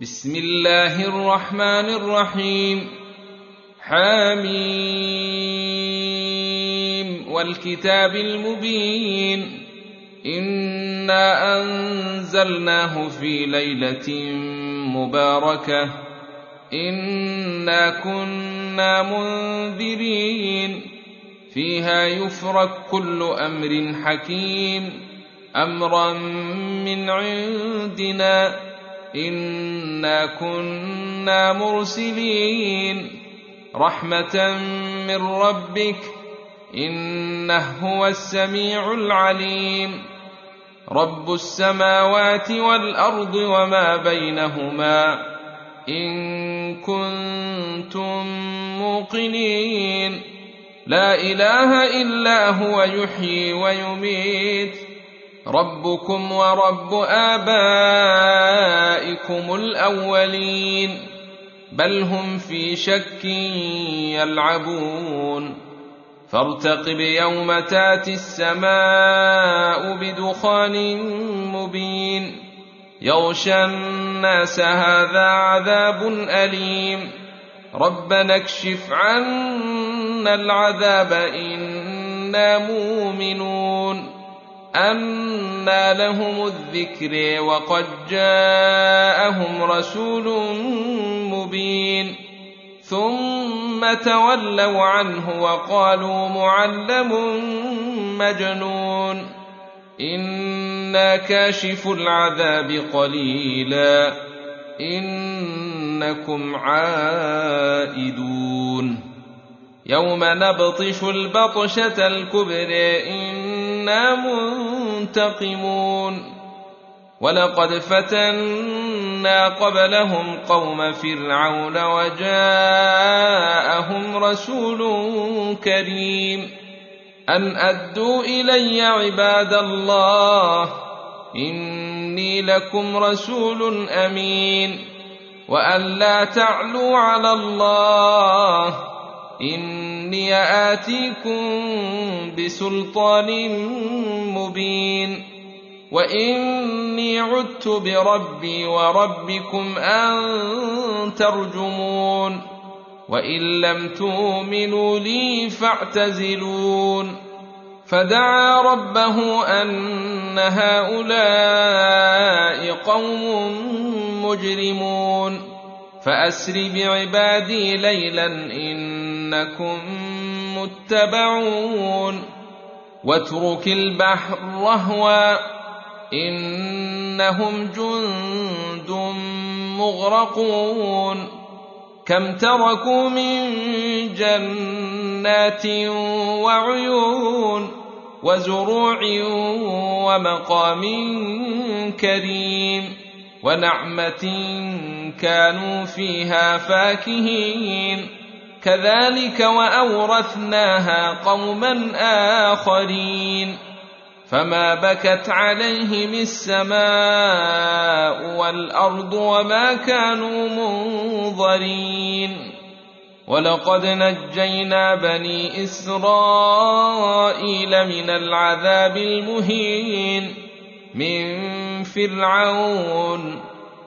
بسم الله الرحمن الرحيم. حميم والكتاب المبين. إنا أنزلناه في ليلة مباركة إنا كنا منذرين فيها يفرق كل أمر حكيم أمرا من عندنا إنا كنا مرسلين رحمة من ربك إنه هو السميع العليم. رب السماوات والأرض وما بينهما إن كنتم موقنين لا إله إلا هو يحيي ويميت ربكم ورب آبائكم الأولين بل هم في شك يلعبون. فارتقب يوم تاتي السماء بدخان مبين يغشى الناس هذا عذاب أليم ربنا اكشف عنا العذاب إنا مؤمنون. أنى لهم الذكر وقد جاءهم رسول مبين ثم تولوا عنه وقالوا معلم مجنون إنا كاشف العذاب قليلا إنكم عائدون. يوم نبطش البطشة الكبرى إنا منتقمون. ولقد فتنا قبلهم قوم فرعون وجاءهم رسول كريم أن أدوا إلي عباد الله إني لكم رسول أمين وأن لا تعلوا على الله إني آتيكم بسلطان مبين وإني عدت بربي وربكم أن ترجمون وإن لم تؤمنوا لي فاعتزلون. فدعا ربه أن هؤلاء قوم مجرمون فأسر بعبادي ليلا إنكم متبعون واترك البحر رهوا إنهم جند مغرقون كم تركوا من جنات وعيون وزروع ومقام كريم ونعمة كانوا فيها فاكهين كذلك وأورثناها قوما آخرين. فما بكت عليهم السماء والأرض وما كانوا منظرين. ولقد نجينا بني إسرائيل من العذاب المهين من فرعون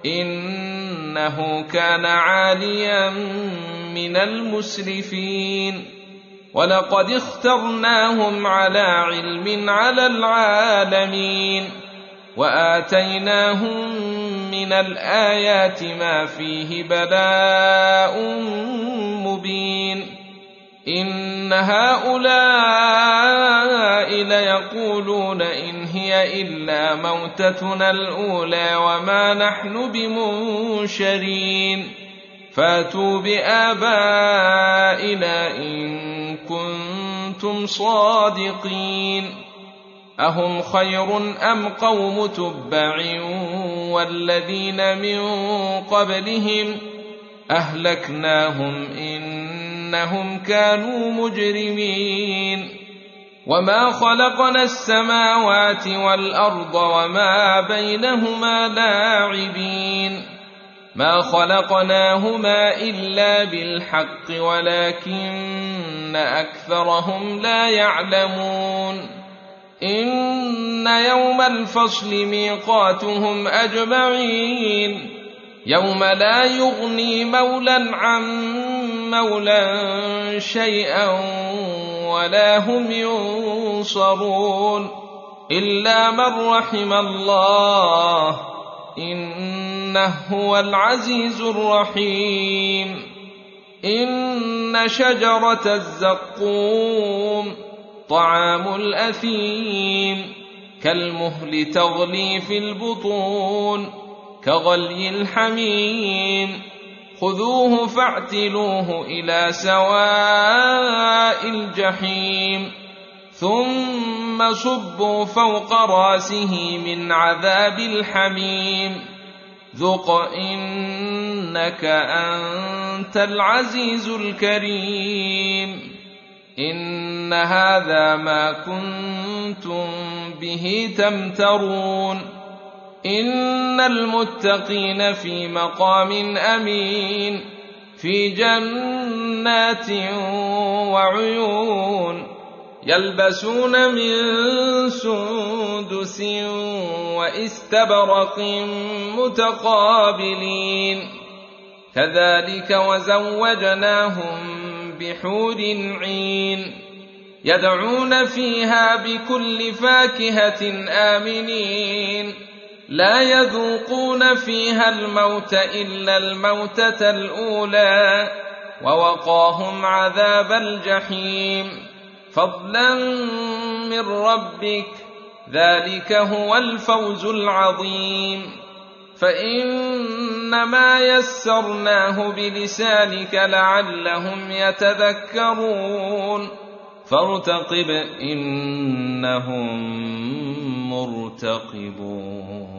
إنه كان عاليا من المسرفين. ولقد اخترناهم على علم على العالمين وآتيناهم من الآيات ما فيه بلاء مبين. إن هؤلاء ليقولون إن هي إلا موتتنا الأولى وما نحن بمنشرين فاتوا بآبائنا إن كنتم صادقين. أهم خير أم قوم تبع والذين من قبلهم أهلكناهم إنهم كانوا مجرمين. وما خلقنا السماوات والأرض وما بينهما لاعبين ما خلقناهما إلا بالحق ولكن أكثرهم لا يعلمون. إن يوم الفصل ميقاتهم أجمعين يوم لا يغني مولى عن مولى شيئا ولا هم ينصرون إلا من رحم الله إنه هو العزيز الرحيم إن شجرة الزقوم طعام الأثيم كالمهل تغلي في البطون كغلي الحميم خذوه فاعتلوه إلى سواء الجحيم ثم صبوا فوق راسه من عذاب الحميم ذق إنك أنت العزيز الكريم إن هذا ما كنتم به تمترون إن المتقين في مقام أمين في جنات وعيون يلبسون من سندس واستبرق متقابلين كذلك وزوجناهم بحور عين يدعون فيها بكل فاكهة آمنين لا يذوقون فيها الموت إلا الموتة الأولى ووقاهم عذاب الجحيم فضلا من ربك ذلك هو الفوز العظيم فإنما يسرناه بلسانك لعلهم يتذكرون فارتقب إنهم مرتقبون